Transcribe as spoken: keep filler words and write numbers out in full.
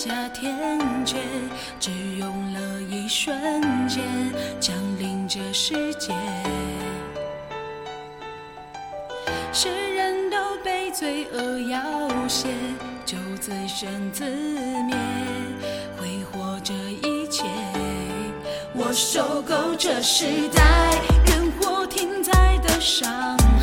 下天界，只用了一瞬间降临这世界。世人都被罪恶要挟，就自生自灭，挥霍这一切。我受够这时代人祸天灾的伤